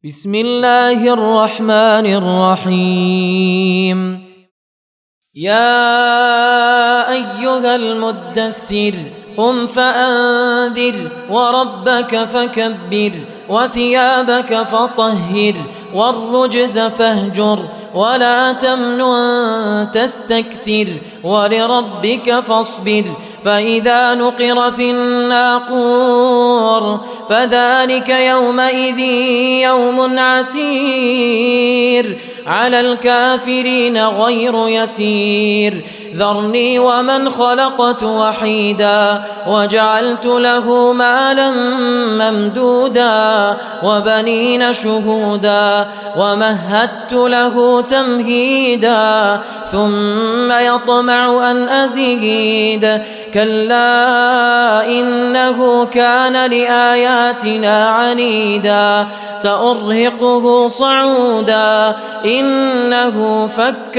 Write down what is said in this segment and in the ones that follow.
بسم الله الرحمن الرحيم. يا أيها المدثر قم فأنذر وربك فكبر وثيابك فطهر والرجز فاهجر ولا تمنن تستكثر ولربك فاصبر فإذا نقر في الناقور فذلك يومئذ يوم عسير على الكافرين غير يسير. ذرني ومن خلقت وحيدا وجعلت له مالا ممدودا وبنين شهودا ومهدت له تمهيدا ثم يطمع أن أزيد كلا إنه كان لآياتنا عنيدا سأرهقه صعودا إنه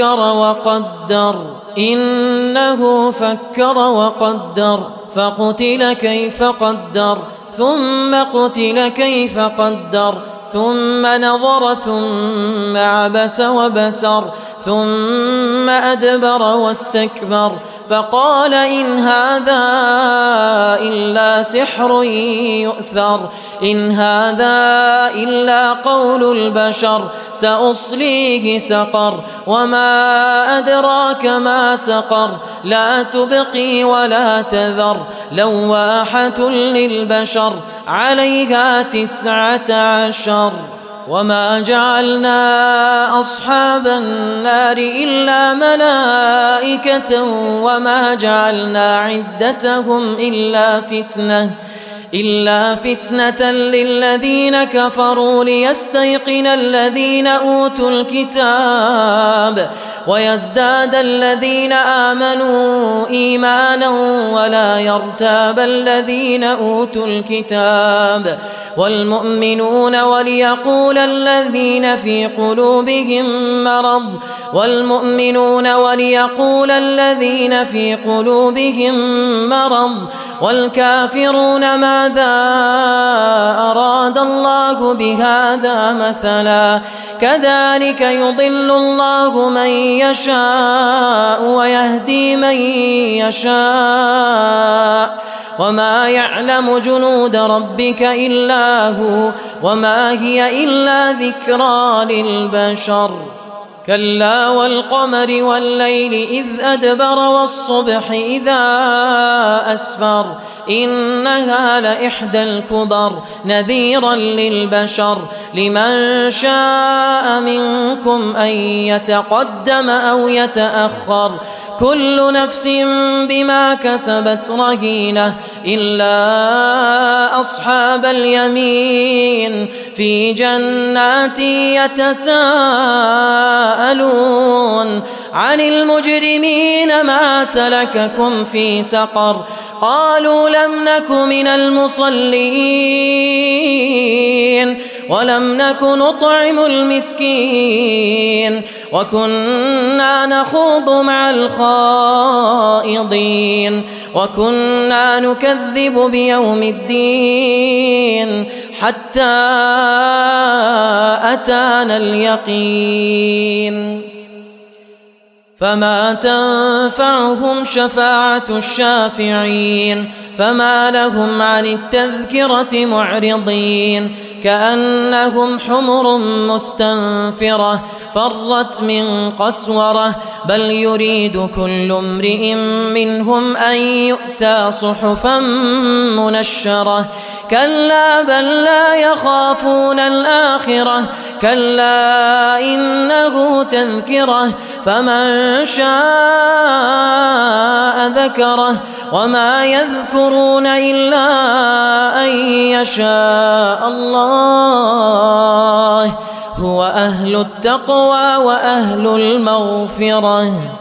فكر وقدر فقتل كيف قدر ثم قتل كيف قدر ثم نظر ثم عبس وبسر ثم أدبر واستكبر فقال إن هذا إلا سحر يؤثر إن هذا إلا قول البشر سأصليه سقر وما أدراك ما سقر لا تبقي ولا تذر لواحة للبشر عليها 19 وما جعلنا أصحاب النار إلا ملائكة وما جعلنا عدتهم إلا فتنة للذين كفروا ليستيقن الذين أوتوا الكتاب ويزداد الذين آمنوا إيمانا ولا يرتاب الذين أوتوا الكتاب والمؤمنون وليقول الذين في قلوبهم مرض والكافرون ماذا أراد الله بهذا مثلا كذلك يضل الله من يشاء ويهدي من يشاء وما يعلم جنود ربك إلا هو وما هي إلا ذكرى للبشر. كلا والقمر والليل إذ أدبر والصبح إذا أسفر إنها لإحدى الكبر نذيرا للبشر لمن شاء منكم أن يتقدم أو يتأخر كل نفس بما كسبت رهينة إلا أصحاب اليمين في جنات يتساءلون عن المجرمين ما سلككم في سقر قالوا لم نك من المصلين ولم نك نطعم المسكين وكنا نخوض مع الخائضين وكنا نكذب بيوم الدين حتى أتانا اليقين فما تنفعهم شفاعة الشافعين فما لهم عن التذكرة معرضين كأنهم حمر مستنفرة فرت من قسورة بل يريد كل امرئ منهم أن يؤتى صحفا منشرة كلا بل لا يخافون الآخرة كلا إنه تذكرة فمن شاء ذكره وما يذكرون إلا أن يشاء الله هو أهل التقوى وأهل المغفرة.